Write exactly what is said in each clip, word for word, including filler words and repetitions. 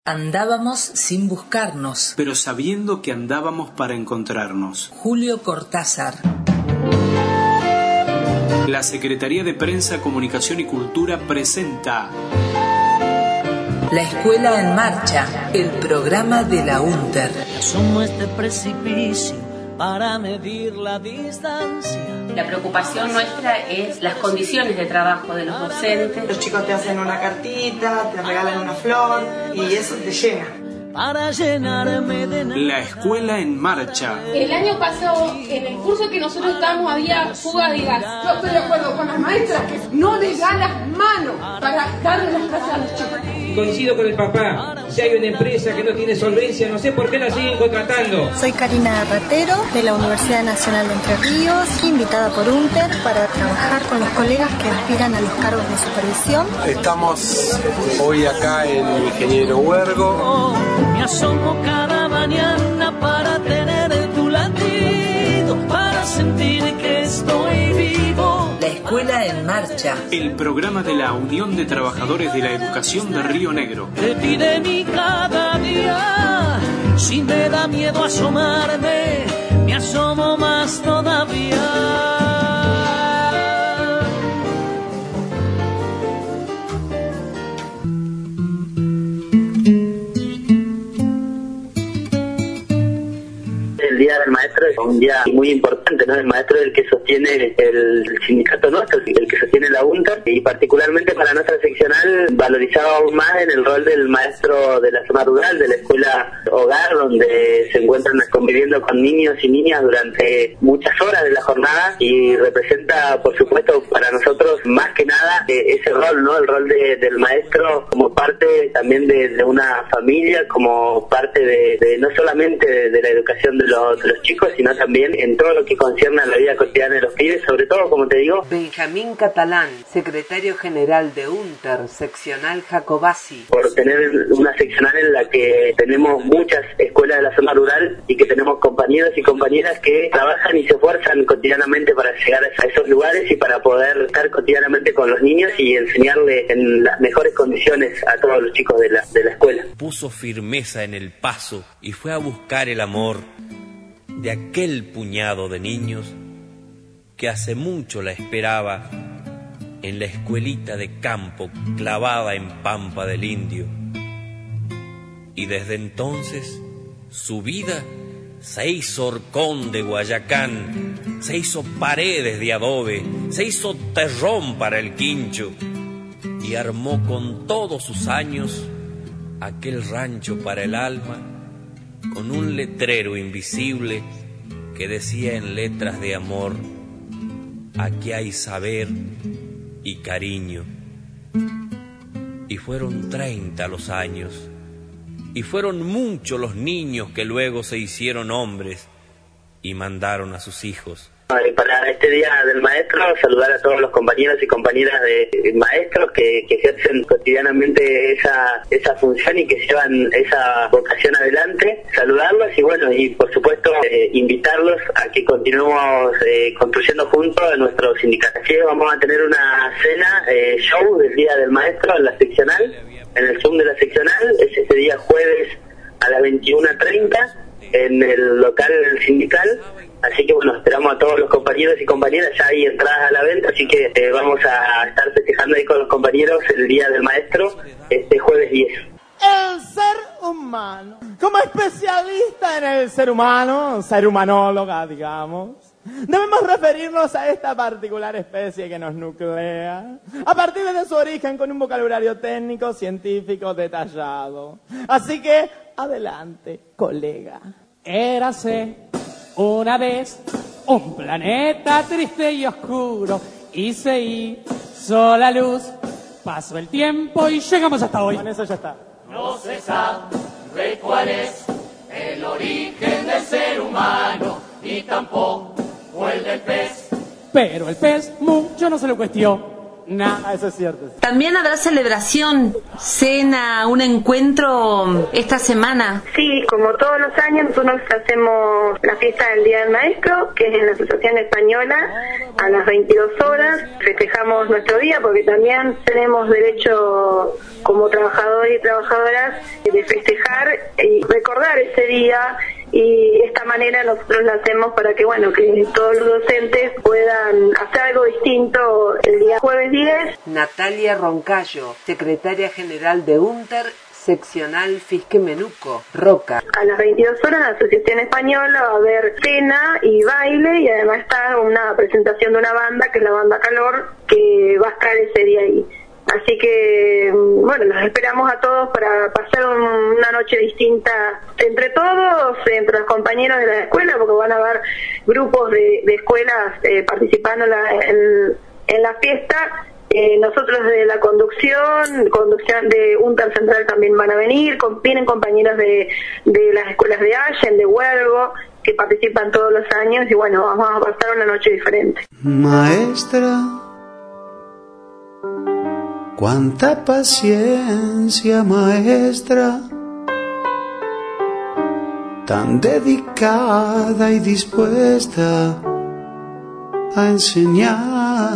Andábamos sin buscarnos, pero sabiendo que andábamos para encontrarnos. Julio Cortázar. La Secretaría de Prensa, Comunicación y Cultura presenta La Escuela en Marcha, el programa de la UNTER. Asomo este precipicio para medir la distancia. La preocupación nuestra es las condiciones de trabajo de los docentes. Los chicos te hacen una cartita, te regalan una flor y eso te llena. Para llenarme de nada. La Escuela en Marcha. El año pasado, en el curso que nosotros estábamos, había fuga de gas. Yo estoy de acuerdo con las maestras que no les dan las manos para darle las clases a los chicos. Coincido con el papá. Si hay una empresa que no tiene solvencia, no sé por qué la siguen contratando. Soy Karina Ratero, de la Universidad Nacional de Entre Ríos, invitada por UNTER para trabajar con los colegas que aspiran a los cargos de supervisión. Estamos hoy acá en Ingeniero Huergo. Me asomo cada mañana para tener tu latido, para sentir que estoy vivo. La Escuela en Marcha. El programa de la Unión de Trabajadores de la Educación de Río Negro. Te pide mi cada día, si me da miedo asomarme, me asomo más todavía. El Día del Maestro es un día muy importante, ¿no? El maestro es el que sostiene el sindicato nuestro, el que sostiene la UNTER, y particularmente para nuestra seccional valorizaba aún más en el rol del maestro de la zona rural, de la escuela hogar, donde se encuentran conviviendo con niños y niñas durante muchas horas de la jornada, y representa, por supuesto, para nosotros más que nada ese rol, ¿no? El rol de, del maestro como parte también de, de una familia, como parte de, de no solamente de, de la educación de los de los chicos, sino también en todo lo que concierne a la vida cotidiana de los pibes, sobre todo, como te digo. Benjamín Catalán, secretario general de UNTER, seccional Jacobasi. Por tener una seccional en la que tenemos muchas escuelas de la zona rural y que tenemos compañeros y compañeras que trabajan y se esfuerzan cotidianamente para llegar a esos lugares y para poder estar cotidianamente con los niños y enseñarles en las mejores condiciones a todos los chicos de la, de la escuela. Puso firmeza en el paso y fue a buscar el amor de aquel puñado de niños que hace mucho la esperaba en la escuelita de campo clavada en Pampa del Indio. Y desde entonces su vida se hizo horcón de Guayacán, se hizo paredes de adobe, se hizo terrón para el quincho y armó con todos sus años aquel rancho para el alma, con un letrero invisible que decía en letras de amor: aquí hay saber y cariño. Y fueron treinta los años, y fueron muchos los niños que luego se hicieron hombres y mandaron a sus hijos. Para este Día del Maestro, saludar a todos los compañeros y compañeras de maestros que, que ejercen cotidianamente esa esa función y que llevan esa vocación adelante, saludarlos y bueno, y por supuesto eh, invitarlos a que continuemos eh, construyendo juntos nuestro sindicato. Aquí vamos a tener una cena, eh, show del Día del Maestro en la seccional, en el Zoom de la seccional, es este día jueves a las veintiuna treinta en el local del sindical. Así que bueno, esperamos a todos los compañeros y compañeras, ya hay entradas a la venta, así que eh, vamos a estar festejando ahí con los compañeros el Día del Maestro, este jueves diez. El ser humano, como especialista en el ser humano, ser humanóloga, digamos, debemos referirnos a esta particular especie que nos nuclea, a partir de su origen con un vocabulario técnico, científico, detallado. Así que, adelante, colega. Érase una vez un planeta triste y oscuro y se hizo la luz. Pasó el tiempo y llegamos hasta hoy. Con eso ya está. No se sabe cuál es el origen del ser humano ni tampoco el del pez. Pero el pez mucho no se lo cuestió. Nada, eso es cierto. También habrá celebración, cena, un encuentro esta semana. Sí, como todos los años nosotros hacemos la fiesta del Día del Maestro, que es en la Asociación Española, a las veintidós horas. Festejamos nuestro día porque también tenemos derecho como trabajadores y trabajadoras de festejar y recordar ese día. Y de esta manera nosotros lo hacemos para que, bueno, que todos los docentes puedan hacer algo distinto el día jueves diez. Natalia Roncayo, secretaria general de UNTER, seccional Fisque-Menuco, Roca. A las veintidós horas la Asociación Española va a haber cena y baile y además está una presentación de una banda, que es la banda Calor, que va a estar ese día ahí. Así que, bueno, los esperamos a todos para pasar un, una noche distinta entre todos, entre los compañeros de la escuela, porque van a haber grupos de, de escuelas eh, participando en la, en, en la fiesta. Eh, nosotros de la conducción, conducción de UNTER Central también van a venir, con, vienen compañeros de, de las escuelas de Allen, de Huergo, que participan todos los años y bueno, vamos a pasar una noche diferente. Maestra, cuánta paciencia, maestra, tan dedicada y dispuesta a enseñar,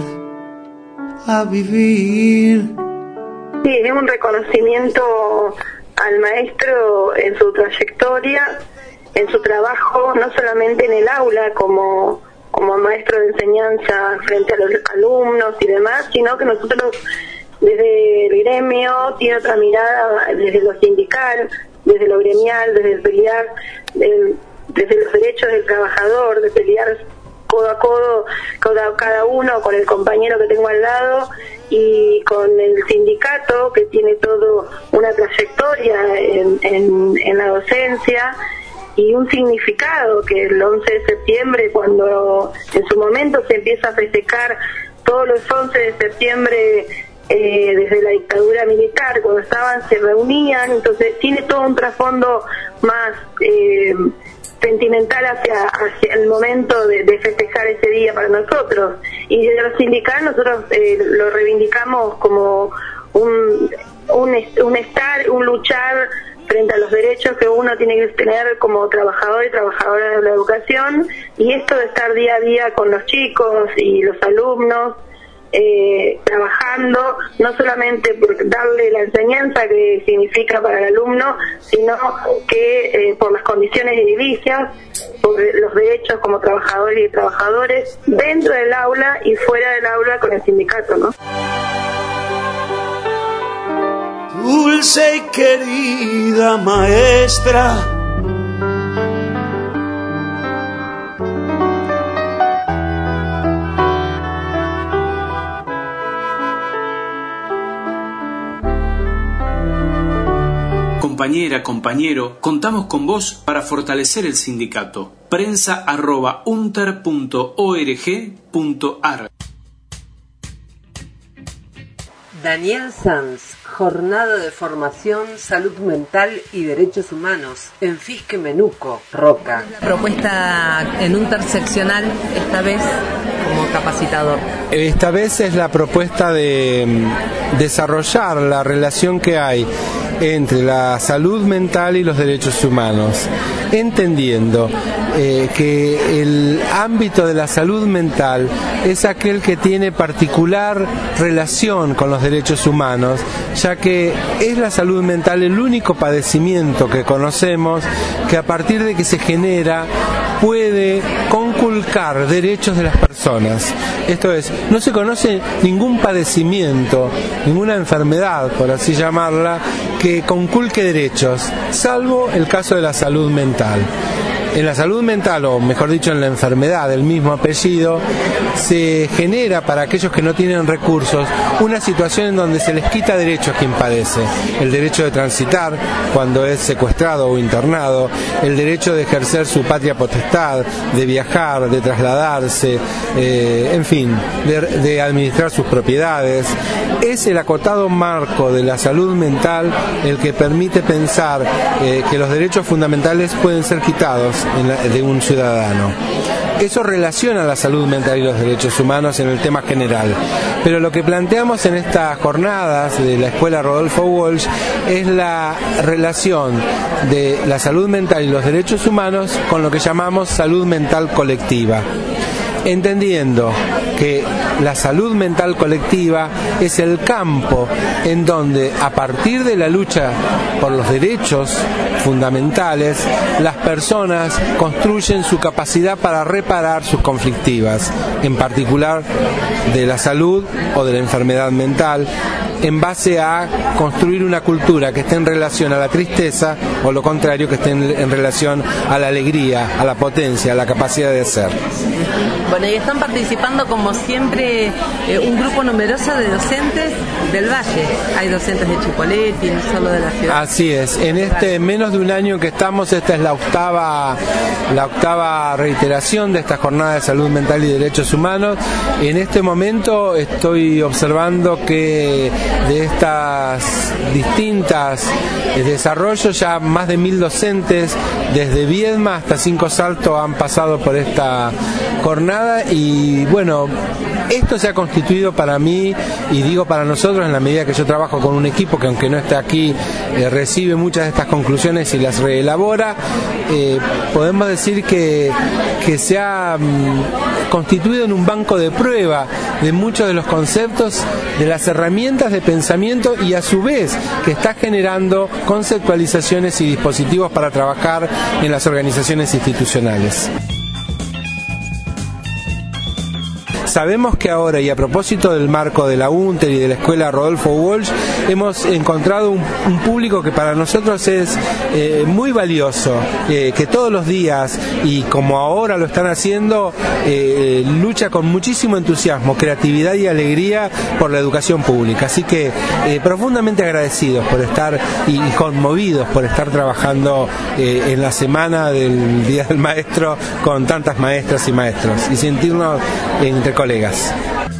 a vivir. Sí, es un reconocimiento al maestro en su trayectoria, en su trabajo, no solamente en el aula como como maestro de enseñanza frente a los alumnos y demás, sino que nosotros desde el gremio tiene otra mirada, desde lo sindical, desde lo gremial, desde el pelear, del, desde los derechos del trabajador, de pelear codo a codo, codo, cada uno con el compañero que tengo al lado y con el sindicato que tiene todo una trayectoria en, en, en la docencia y un significado, que el once de septiembre, cuando en su momento se empieza a festejar todos los once de septiembre eh, desde la dictadura militar, cuando estaban, se reunían, entonces tiene todo un trasfondo más eh, sentimental hacia, hacia el momento de, de festejar ese día para nosotros. Y desde los sindicales nosotros eh, lo reivindicamos como un, un, un estar, un luchar frente a los derechos que uno tiene que tener como trabajador y trabajadora de la educación, y esto de estar día a día con los chicos y los alumnos, eh, trabajando, no solamente por darle la enseñanza que significa para el alumno, sino que eh, por las condiciones edilicias, por los derechos como trabajadores y trabajadores dentro del aula y fuera del aula con el sindicato, ¿no? Dulce y querida maestra, Compañera, compañero, contamos con vos para fortalecer el sindicato. Prensa arroba unter punto org punto ar. Daniel Sanz, Jornada de Formación, Salud Mental y Derechos Humanos en Fisque-Menuco, Roca. Propuesta en UNTER seccional, esta vez como capacitador. Esta vez es la propuesta de desarrollar la relación que hay entre la salud mental y los derechos humanos, entendiendo eh, que el ámbito de la salud mental es aquel que tiene particular relación con los derechos humanos, ya que es la salud mental el único padecimiento que conocemos que a partir de que se genera puede conculcar derechos de las personas. Esto es, no se conoce ningún padecimiento, ninguna enfermedad, por así llamarla, que conculque derechos, salvo el caso de la salud mental. En la salud mental, o mejor dicho en la enfermedad del mismo apellido, se genera para aquellos que no tienen recursos una situación en donde se les quita derechos a quien padece. El derecho de transitar cuando es secuestrado o internado, el derecho de ejercer su patria potestad, de viajar, de trasladarse, eh, en fin, de, de administrar sus propiedades. Es el acotado marco de la salud mental el que permite pensar eh, que los derechos fundamentales pueden ser quitados en la, de un ciudadano. eso relaciona la salud mental y los derechos humanos en el tema general. Pero lo que planteamos en estas jornadas de la Escuela Rodolfo Walsh es la relación de la salud mental y los derechos humanos con lo que llamamos salud mental colectiva, entendiendo que la salud mental colectiva es el campo en donde, a partir de la lucha por los derechos fundamentales, las personas construyen su capacidad para reparar sus conflictivas, en particular de la salud o de la enfermedad mental, en base a construir una cultura que esté en relación a la tristeza, o lo contrario, que esté en, en relación a la alegría, a la potencia, a la capacidad de ser. Bueno, y están participando, como siempre, eh, un grupo numeroso de docentes del Valle. Hay docentes de Chipoleti, no solo de la ciudad. Así es. En este menos de un año que estamos, esta es la octava, la octava reiteración de esta jornada de salud mental y derechos humanos. En este momento estoy observando que de estas distintas desarrollos ya más de mil docentes desde Viedma hasta Cinco Saltos han pasado por esta jornada, y bueno, esto se ha constituido para mí, y digo para nosotros, en la medida que yo trabajo con un equipo que, aunque no esté aquí, eh, recibe muchas de estas conclusiones y las reelabora. Eh, podemos decir que, que se ha mm, constituido en un banco de prueba de muchos de los conceptos, de las herramientas de pensamiento, y a su vez que está generando conceptualizaciones y dispositivos para trabajar en las organizaciones institucionales. Sabemos que ahora, y a propósito del marco de la UNTER y de la Escuela Rodolfo Walsh, hemos encontrado un, un público que para nosotros es eh, muy valioso, eh, que todos los días, y como ahora lo están haciendo, eh, lucha con muchísimo entusiasmo, creatividad y alegría por la educación pública. Así que eh, profundamente agradecidos por estar y, y conmovidos por estar trabajando eh, en la semana del Día del Maestro con tantas maestras y maestros, y sentirnos entre colegas.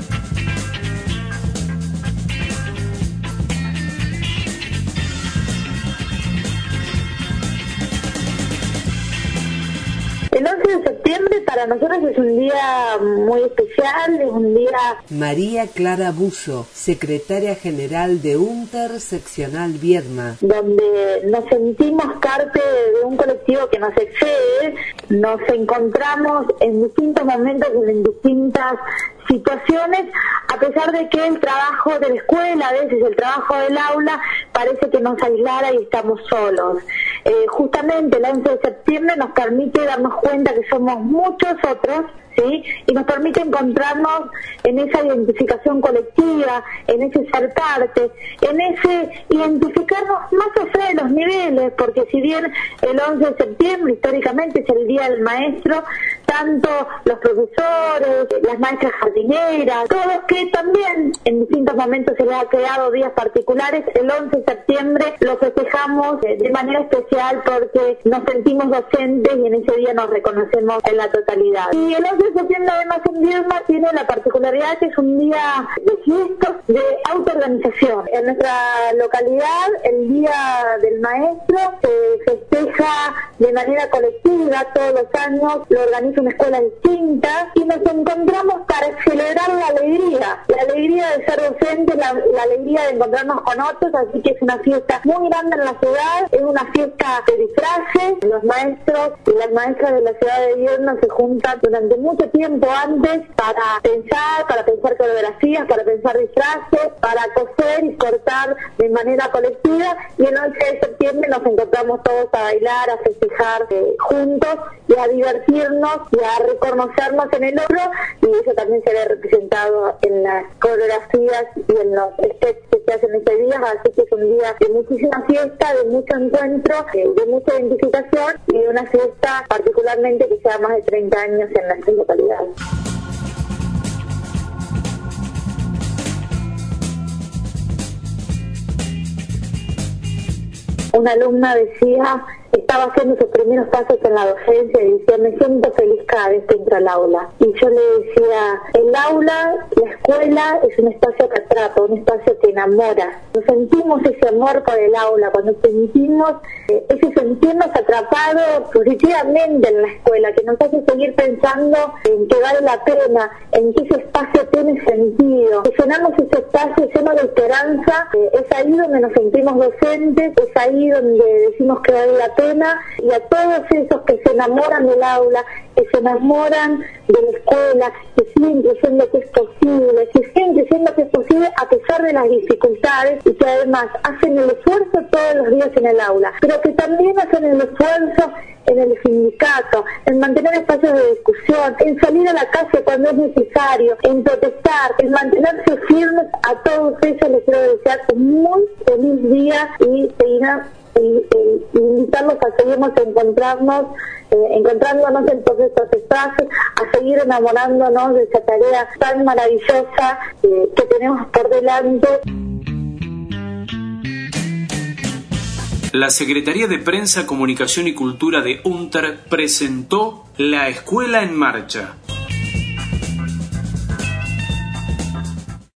El once de septiembre para nosotros es un día muy especial, es un día... María Clara Buzo, secretaria general de UNTER Seccional Viedma. Donde nos sentimos parte de un colectivo que nos excede, nos encontramos en distintos momentos y en distintas situaciones, a pesar de que el trabajo de la escuela, a veces el trabajo del aula, parece que nos aislara y estamos solos. Eh, justamente el once de septiembre nos permite darnos cuenta que somos muchos otros, ¿sí? Y nos permite encontrarnos en esa identificación colectiva, en ese ser parte, en ese identificarnos más allá de los niveles, porque si bien el once de septiembre históricamente es el Día del Maestro, tanto los profesores, las maestras jardineras, todos que también en distintos momentos se les ha creado días particulares, el once de septiembre lo festejamos de manera especial porque nos sentimos docentes y en ese día nos reconocemos en la totalidad. Y el once de septiembre además en Viedma tiene la particularidad que es un día de fiestas, de autoorganización. En nuestra localidad el Día del Maestro se festeja de manera colectiva todos los años, lo organiza una escuela distinta y nos encontramos para celebrar la alegría, la alegría de ser docentes, la, la alegría de encontrarnos con otros, así que es una fiesta muy grande en la ciudad, es una fiesta de disfraces, los maestros y las maestras de la ciudad de Viedma se juntan durante mucho tiempo antes para pensar, para pensar coreografías, para pensar disfraces, para coser y cortar de manera colectiva, y el once de septiembre nos encontramos todos a bailar, a festejar eh, juntos y a divertirnos y a reconocernos en el otro, y eso también se ve representado en las coreografías y en los sketches que se hacen ese día, así que es un día de muchísima fiesta, de mucho encuentro, de, de mucha identificación y de una fiesta particularmente que lleva más de treinta años en nuestra localidad. Una alumna decía estaba haciendo sus primeros pasos en la docencia y decía, me siento feliz cada vez que entro al aula. Y yo le decía, el aula, la escuela es un espacio que atrapa, un espacio que enamora. Nos sentimos ese amor por el aula, cuando sentimos eh, ese sentirnos atrapados positivamente en la escuela, que nos hace seguir pensando en que vale la pena, en que ese espacio tiene sentido, que llenamos ese espacio lleno de esperanza, eh, es ahí donde nos sentimos docentes, es ahí donde decimos que vale la pena, y a todos esos que se enamoran del aula, que se enamoran de la escuela, que siguen creyendo que es posible, que siguen creyendo que es posible a pesar de las dificultades y que además hacen el esfuerzo todos los días en el aula, pero que también hacen el esfuerzo en el sindicato, en mantener espacios de discusión, en salir a la calle cuando es necesario, en protestar, en mantenerse firmes. A todos ellos les quiero desear un muy feliz día y seguir y, y, y invitarlos a seguirnos a encontrarnos, eh, encontrándonos en todos estos espacios, a seguir enamorándonos de esa tarea tan maravillosa eh, que tenemos por delante. La Secretaría de Prensa, Comunicación y Cultura de UNTER presentó La Escuela en Marcha,